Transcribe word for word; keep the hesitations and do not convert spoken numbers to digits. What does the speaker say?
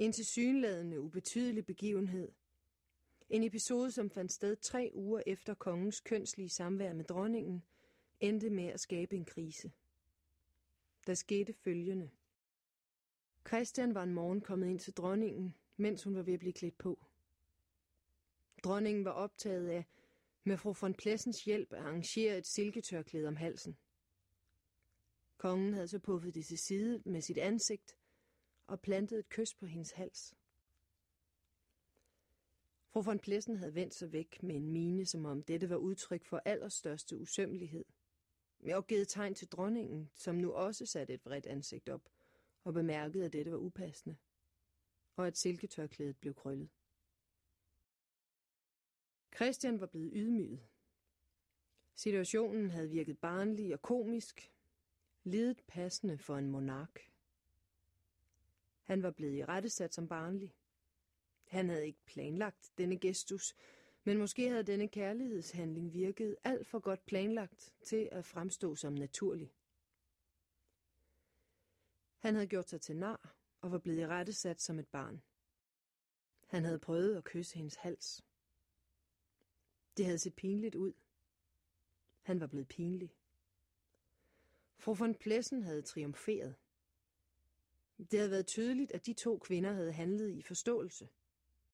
En tilsyneladende ubetydelig begivenhed. En episode, som fandt sted tre uger efter kongens kønslige samvær med dronningen, endte med at skabe en krise. Der skete følgende. Christian var en morgen kommet ind til dronningen, mens hun var ved at blive klædt på. Dronningen var optaget af, med fru von Plessens hjælp, at arrangere et silketørklæde om halsen. Kongen havde så puffet det til side med sit ansigt og plantet et kys på hendes hals. Fru von Plessen havde vendt sig væk med en mine, som om dette var udtryk for allerstørste usømmelighed, og givet tegn til dronningen, som nu også satte et vredt ansigt op, og bemærkede, at dette var upassende, og at silketørklædet blev krøllet. Christian var blevet ydmyget. Situationen havde virket barnlig og komisk, lidet passende for en monark. Han var blevet irettesat som barnlig. Han havde ikke planlagt denne gestus, men måske havde denne kærlighedshandling virket alt for godt planlagt til at fremstå som naturlig. Han havde gjort sig til nar og var blevet irettesat som et barn. Han havde prøvet at kysse hendes hals. Det havde set pinligt ud. Han var blevet pinlig. Fru von Plessen havde triumferet. Det havde været tydeligt, at de to kvinder havde handlet i forståelse.